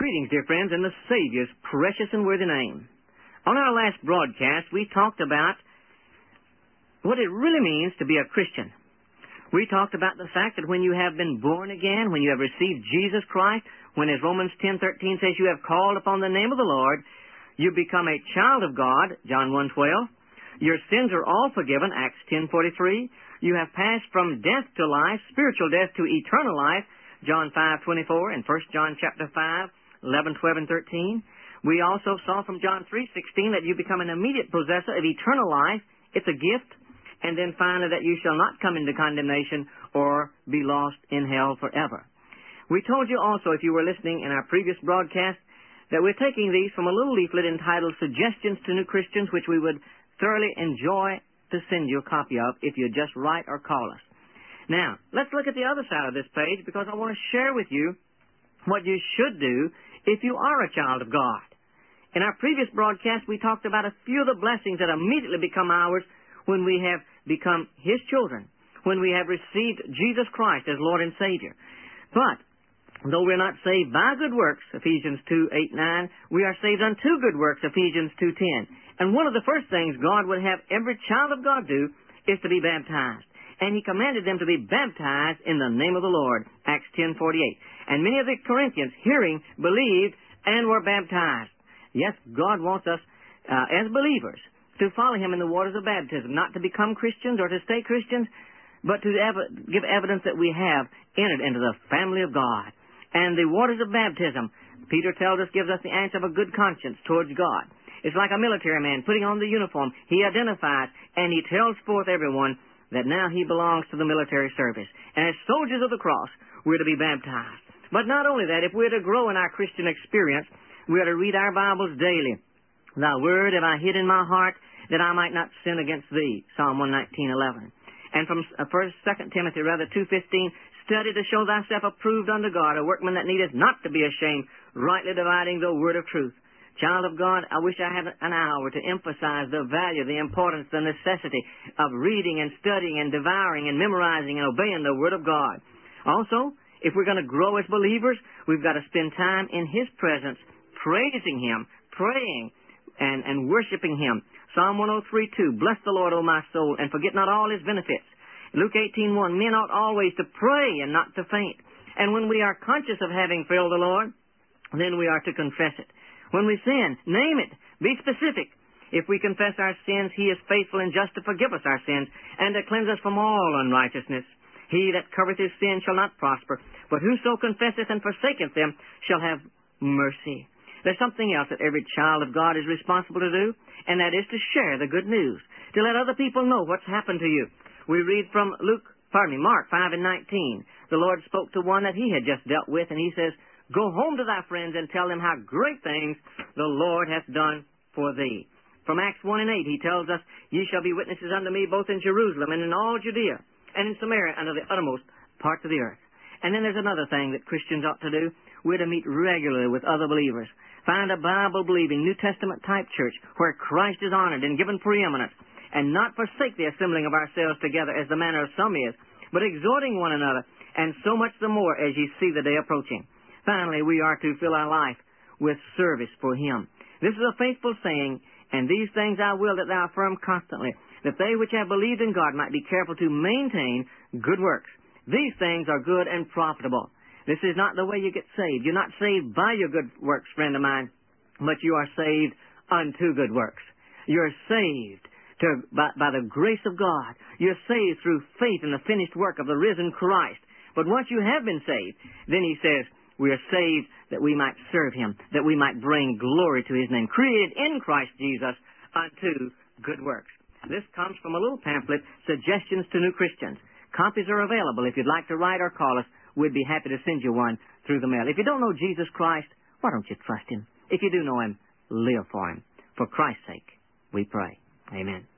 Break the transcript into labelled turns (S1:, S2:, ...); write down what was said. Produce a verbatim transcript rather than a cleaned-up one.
S1: Greetings, dear friends, in the Savior's precious and worthy name. On our last broadcast, we talked about what it really means to be a Christian. We talked about the fact that when you have been born again, when you have received Jesus Christ, when, as Romans ten thirteen says, you have called upon the name of the Lord, you become a child of God, John one twelve. Your sins are all forgiven, Acts ten forty-three. You have passed from death to life, spiritual death to eternal life, John five twenty-four, and First John chapter five, eleven, twelve, and thirteen. We also saw from John three sixteen that you become an immediate possessor of eternal life. It's a gift. And then finally that you shall not come into condemnation or be lost in hell forever. We told you also, if you were listening in our previous broadcast, that we're taking these from a little leaflet entitled Suggestions to New Christians, which we would thoroughly enjoy to send you a copy of if you just write or call us. Now, let's look at the other side of this page, because I want to share with you what you should do if you are a child of God. In our previous broadcast, we talked about a few of the blessings that immediately become ours when we have become His children, when we have received Jesus Christ as Lord and Savior. But though we're not saved by good works, Ephesians two, eight, nine, we are saved unto good works, Ephesians two, ten. And one of the first things God would have every child of God do is to be baptized. And He commanded them to be baptized in the name of the Lord, Acts ten forty-eight. And many of the Corinthians, hearing, believed, and were baptized. Yes, God wants us, uh, as believers, to follow Him in the waters of baptism, not to become Christians or to stay Christians, but to ev- give evidence that we have entered into the family of God. And the waters of baptism, Peter tells us, gives us the answer of a good conscience towards God. It's like a military man putting on the uniform. He identifies and he tells forth everyone that now he belongs to the military service. And as soldiers of the cross, we're to be baptized. But not only that, if we're to grow in our Christian experience, we're to read our Bibles daily. Thy word have I hid in my heart, that I might not sin against thee, Psalm one nineteen, eleven. And from First, Second Timothy, rather, two fifteen, study to show thyself approved unto God, a workman that needeth not to be ashamed, rightly dividing the word of truth. Child of God, I wish I had an hour to emphasize the value, the importance, the necessity of reading and studying and devouring and memorizing and obeying the word of God. Also, if we're going to grow as believers, we've got to spend time in His presence, praising Him, praying, and, and worshiping Him. Psalm one oh three, two, bless the Lord, O my soul, and forget not all His benefits. Luke eighteen, one, men ought always to pray and not to faint. And when we are conscious of having failed the Lord, then we are to confess it. When we sin, name it. Be specific. If we confess our sins, He is faithful and just to forgive us our sins and to cleanse us from all unrighteousness. He that covereth his sin shall not prosper, but whoso confesseth and forsaketh them shall have mercy. There's something else that every child of God is responsible to do, and that is to share the good news, to let other people know what's happened to you. We read from Luke, pardon me, Mark five and nineteen. The Lord spoke to one that He had just dealt with, and He says, go home to thy friends and tell them how great things the Lord hath done for thee. From Acts one and eight, He tells us, ye shall be witnesses unto me both in Jerusalem and in all Judea, and in Samaria, unto the uttermost parts of the earth. And then there's another thing that Christians ought to do. We're to meet regularly with other believers. Find a Bible-believing, New Testament-type church where Christ is honored and given preeminence, and not forsake the assembling of ourselves together as the manner of some is, but exhorting one another, and so much the more as ye see the day approaching. Finally, we are to fill our life with service for Him. This is a faithful saying, and these things I will that thou affirm constantly, that they which have believed in God might be careful to maintain good works. These things are good and profitable. This is not the way you get saved. You're not saved by your good works, friend of mine, but you are saved unto good works. You're saved to, by, by the grace of God. You're saved through faith in the finished work of the risen Christ. But once you have been saved, then He says, we are saved that we might serve Him, that we might bring glory to His name, created in Christ Jesus unto good works. This comes from a little pamphlet, Suggestions to New Christians. Copies are available. If you'd like to write or call us, we'd be happy to send you one through the mail. If you don't know Jesus Christ, why don't you trust Him? If you do know Him, live for Him. For Christ's sake, we pray. Amen.